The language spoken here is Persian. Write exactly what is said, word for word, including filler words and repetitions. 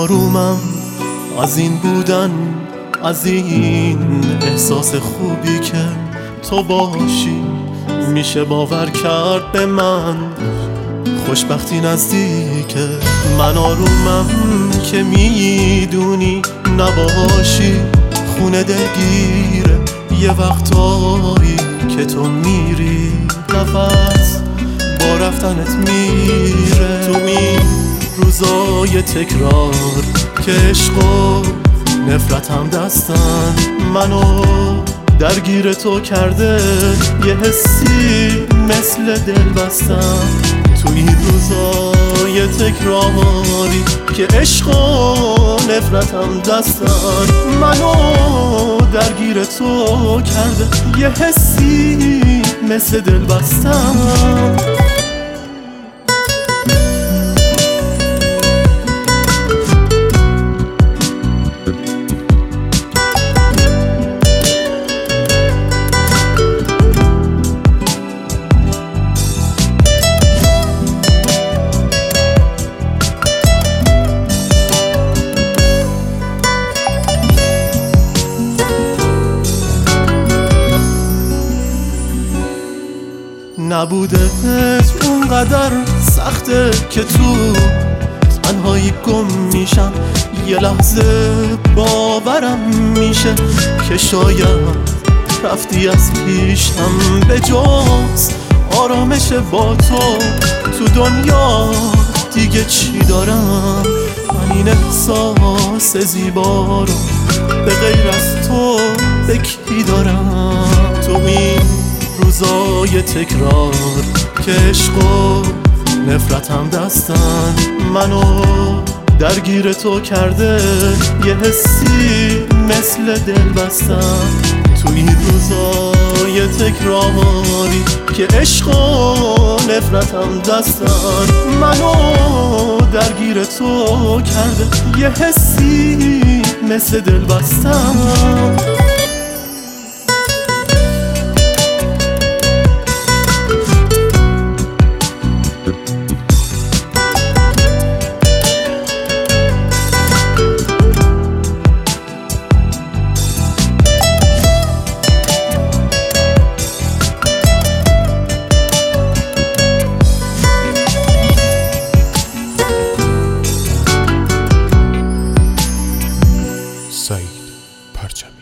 آرومم از این بودن، از این احساس خوبی که تو باشی. میشه باور کرد به من خوشبختی نزدیکه. من آرومم که میدونی نباشی. خونه دلگیره یه وقتایی که تو میری، نفس با رفتنت میره. تو این روزای تکرار که عشق و نفرت هم دستن، منو درگیر تو کرده یه حسی مثل دل بستن. تو این روزای تکراری که عشق و نفرت هم دستن، منو درگیر تو کرده یه حسی مثل دل بستن. نبودت اونقدر سخته که تو تنهایی گم میشم. یه لحظه باورم میشه که شاید رفتی از پیشم. به جز آرامش با تو تو دنیا دیگه چی دارم؟ من این احساس زیبا رو به غیر از تو به کی دارم؟ تو این روزای تکرار که عشق و نفرت هم دستن، منو درگیر تو کرده یه حسی مثل دل بستن. تو این روزای تکراری که عشق و نفرت هم دستن، منو درگیر تو کرده یه حسی مثل دل بستن. سعید پرچمی.